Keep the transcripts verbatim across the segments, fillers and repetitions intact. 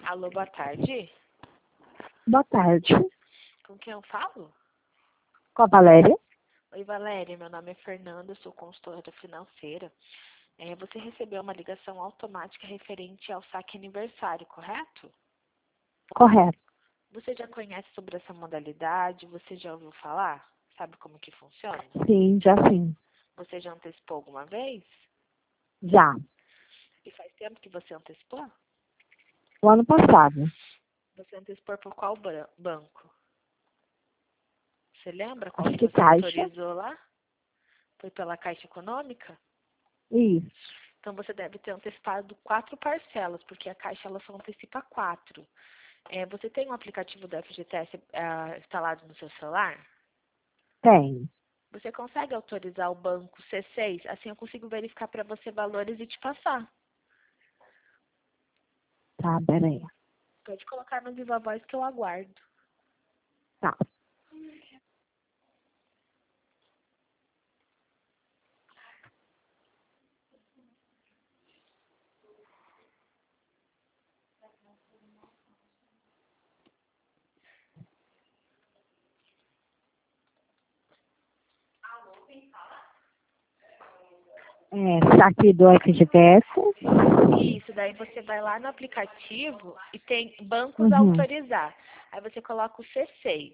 Alô, boa tarde. Boa tarde. Com quem eu falo? Com a Valéria? Oi, Valéria. Meu nome é Fernanda, sou consultora financeira. É, você recebeu uma ligação automática referente ao saque aniversário, correto? Correto. Você já conhece sobre essa modalidade? Você já ouviu falar? Sabe como que funciona? Sim, já sim. Você já antecipou alguma vez? Já. E faz tempo que você antecipou? O ano passado. Você antecipou por qual bra- banco? Você lembra qual Acho que que você Caixa. autorizou lá? Foi pela Caixa Econômica? Isso. Então você deve ter antecipado quatro parcelas, porque a Caixa ela só antecipa quatro. É, você tem um aplicativo do F G T S ah, instalado no seu celular? Tem. Você consegue autorizar o banco C seis? Assim eu consigo verificar para você valores e te passar. Tá, peraí. Pode colocar no Viva Voz que eu aguardo. Tá. É, saque do F G T S. Isso, daí você vai lá no aplicativo e tem bancos a Uhum. autorizar. Aí você coloca o C seis.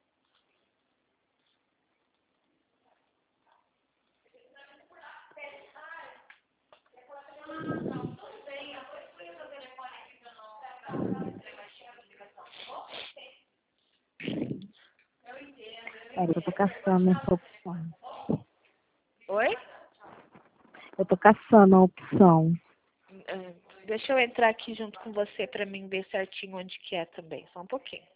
Peraí, eu tô caçando essa opção. Oi? Eu tô caçando a opção. Ah, deixa eu entrar aqui junto com você para mim ver certinho onde que é também. Só um pouquinho.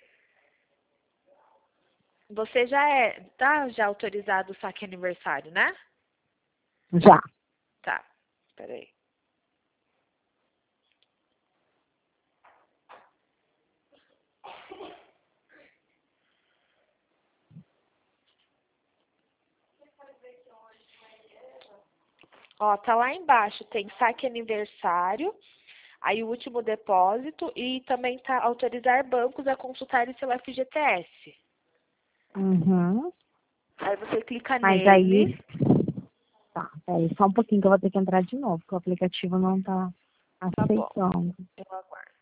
Você já é, tá já autorizado o saque aniversário, né? Já. Tá. Peraí. Ó, tá lá embaixo, tem saque aniversário, aí o último depósito e também tá autorizar bancos a consultarem seu F G T S. Uhum. Aí você clica Mas nele. aí... Tá, peraí, só um pouquinho que eu vou ter que entrar de novo, porque o aplicativo não tá Tá bom, aceitando. eu aguardo.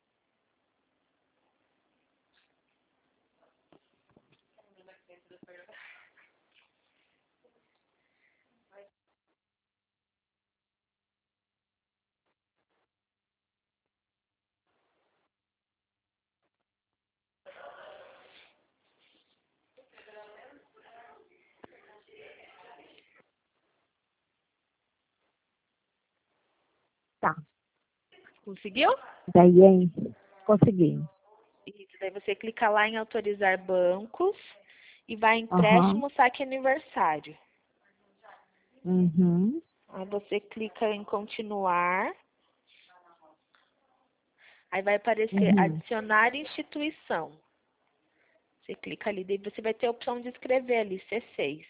Tá. Conseguiu? Daí, hein? Consegui. Isso, daí você clica lá em autorizar bancos e vai em Aham. empréstimo saque aniversário. Uhum. Aí você clica em continuar. Aí vai aparecer Uhum. adicionar instituição. Você clica ali, daí você vai ter a opção de escrever ali, C seis.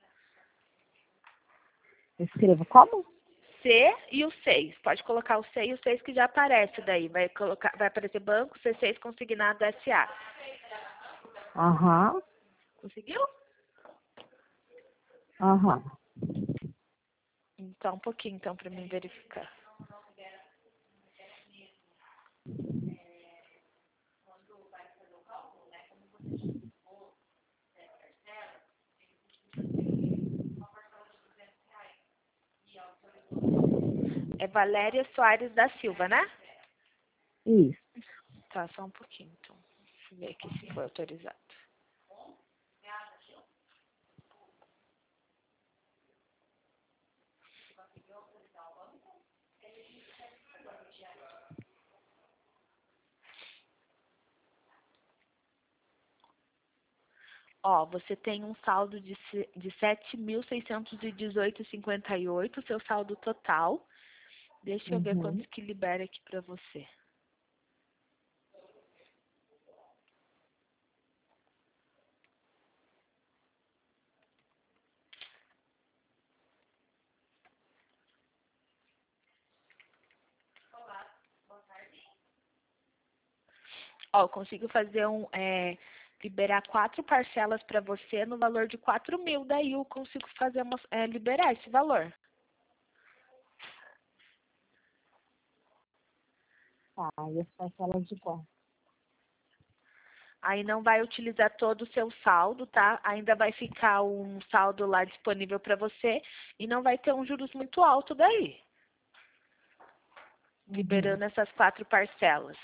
Eu escrevo como? C e o seis. Pode colocar o C e o seis que já aparece daí. Vai, colocar, vai aparecer banco C seis consignado S A. Aham. Conseguiu? Aham. Então, um pouquinho então para mim verificar. É Valéria Soares da Silva, né? Isso. Tá, só um pouquinho então. Deixa eu ver aqui se foi autorizado. Ó, você tem um saldo de, se- de sete mil seiscentos e dezoito vírgula cinquenta e oito, seu saldo total. Deixa eu ver Uhum. quantos que libera aqui pra você. Ó, eu consigo fazer um, é, liberar quatro parcelas para você no valor de quatro mil. Daí eu consigo fazer uma, é, liberar esse valor. Tá, e as parcelas de quanto? Aí não vai utilizar todo o seu saldo, tá? Ainda vai ficar um saldo lá disponível para você e não vai ter um juros muito alto daí. Uhum. Liberando essas quatro parcelas.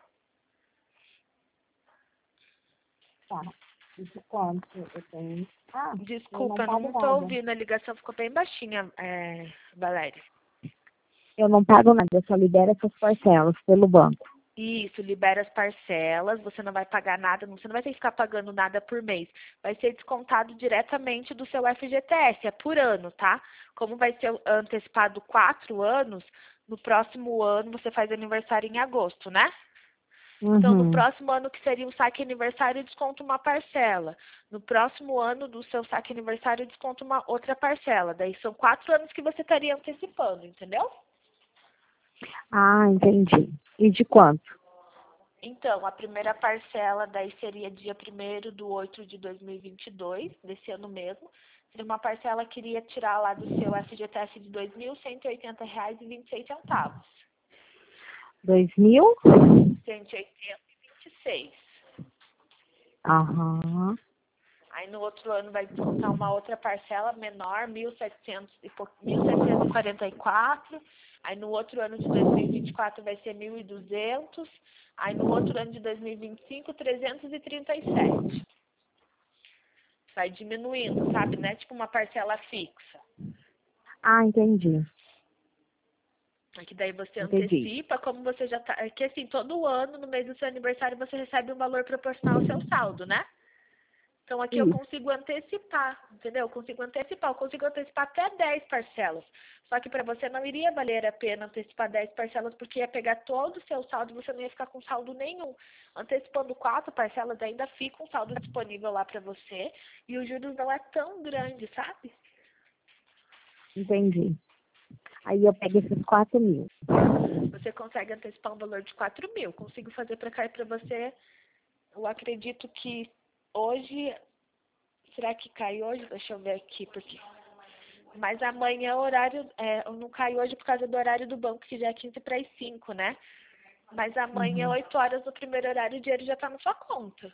Tá. E de quanto eu tenho? Ah, Desculpa, eu eu não não pago tô nada. ouvindo, a ligação ficou bem baixinha, é, Valéria. Eu não pago nada, eu só libero essas parcelas pelo banco. Isso, libera as parcelas, você não vai pagar nada, você não vai ter que ficar pagando nada por mês. Vai ser descontado diretamente do seu F G T S, é por ano, tá? Como vai ser antecipado quatro anos, no próximo ano você faz aniversário em agosto, né? Uhum. Então, no próximo ano, que seria o saque aniversário, desconta uma parcela. No próximo ano do seu saque aniversário, desconta uma outra parcela. Daí são quatro anos que você estaria antecipando, entendeu? Ah, entendi. E de quanto? Então, a primeira parcela daí seria dia primeiro de oito de dois mil e vinte e dois, desse ano mesmo. Seria uma parcela que iria tirar lá do seu F G T S de dois mil cento e oitenta reais e vinte e seis centavos. Dois mil? cento e oitenta e vinte e seis. Aham. Aí no outro ano vai descontar uma outra parcela menor, mil setecentos e pou- mil setecentos e quarenta e quatro. Aí no outro ano de dois mil e vinte e quatro vai ser mil e duzentos. Aí no outro ano de dois mil e vinte e cinco, trezentos e trinta e sete. Vai diminuindo, sabe? Não é tipo uma parcela fixa. Ah, entendi. Aqui daí você Entendi. antecipa, como você já tá. É que assim, todo ano, no mês do seu aniversário, você recebe um valor proporcional ao seu saldo, né? Então aqui eu Isso. consigo antecipar, entendeu? Eu consigo antecipar, eu consigo antecipar até dez parcelas. Só que para você não iria valer a pena antecipar dez parcelas, porque ia pegar todo o seu saldo e você não ia ficar com saldo nenhum. Antecipando quatro parcelas, ainda fica um saldo disponível lá para você e os juros não é tão grande, sabe? Entendi. Aí eu pego esses quatro mil. Você consegue antecipar um valor de quatro mil. Consigo fazer para cair para você. Eu acredito que hoje. Será que cai hoje? Deixa eu ver aqui, porque. Mas amanhã o horário. É, não cai hoje por causa do horário do banco, que já é quinze para as cinco, né? Mas amanhã, Uhum. oito horas no primeiro horário, o dinheiro já está na sua conta.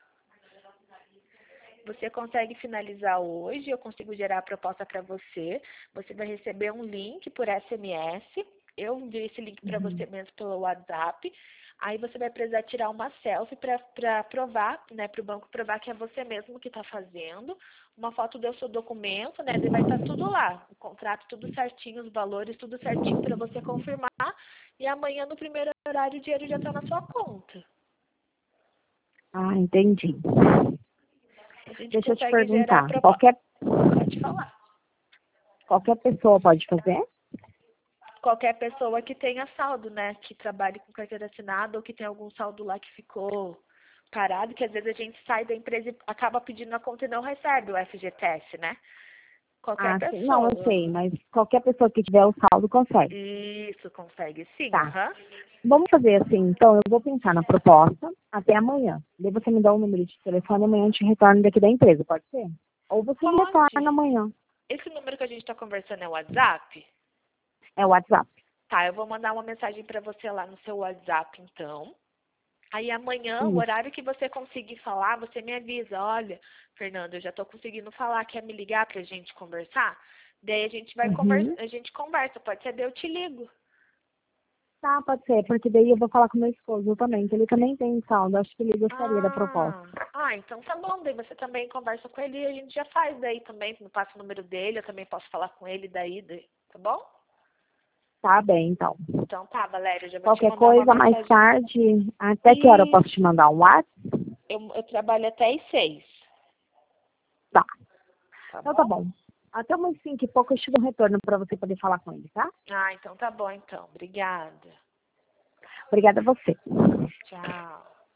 Você consegue finalizar hoje, eu consigo gerar a proposta para você. Você vai receber um link por S M S. Eu envio esse link para Uhum. você mesmo pelo WhatsApp. Aí você vai precisar tirar uma selfie para provar, né, para o banco provar que é você mesmo que está fazendo. Uma foto do seu documento, né, daí vai estar tudo lá. O contrato tudo certinho, os valores tudo certinho para você confirmar. E amanhã, no primeiro horário, o dinheiro já está na sua conta. Ah, entendi. A gente Deixa eu te consegue gerar a perguntar. proposta. Qualquer, Pode falar. qualquer pessoa pode fazer? Qualquer pessoa que tenha saldo, né? Que trabalhe com carteira assinada ou que tenha algum saldo lá que ficou parado, que às vezes a gente sai da empresa e acaba pedindo a conta e não recebe o F G T S, né? Qualquer Ah, sim. Não, eu pessoa. sei, mas qualquer pessoa que tiver o saldo consegue. Isso, consegue sim, Tá. aham. Vamos fazer assim, então eu vou pensar na proposta até amanhã. Daí você me dá o número de telefone e amanhã eu te retorno daqui da empresa, pode ser? Ou você me retorna Pode. amanhã. Esse número que a gente está conversando é o WhatsApp? É o WhatsApp. Tá, eu vou mandar uma mensagem para você lá no seu WhatsApp, então. Aí amanhã, o Isso. horário que você conseguir falar, você me avisa. Olha, Fernanda, eu já estou conseguindo falar, quer me ligar para a gente conversar? Daí a gente vai conversa, Uhum. a gente conversa, pode ser, daí eu te ligo. Tá, pode ser, porque daí eu vou falar com meu esposo também, que ele também tem saldo. Acho que ele gostaria da proposta. Ah, ah, então tá bom, daí você também conversa com ele e a gente já faz daí também, me passa o número dele, eu também posso falar com ele daí, daí, tá bom? Tá bem, então. Então tá, Valéria, eu já vou te Qualquer mandar uma coisa, mais mensagem. tarde, até que hora eu E posso te mandar um WhatsApp? eu, eu trabalho até às seis, Tá. tá Então tá bom? bom. Até umas cinco e pouco eu te dou um retorno para você poder falar com ele, tá? Ah, então tá bom então. Obrigada. Obrigada a você. Tchau.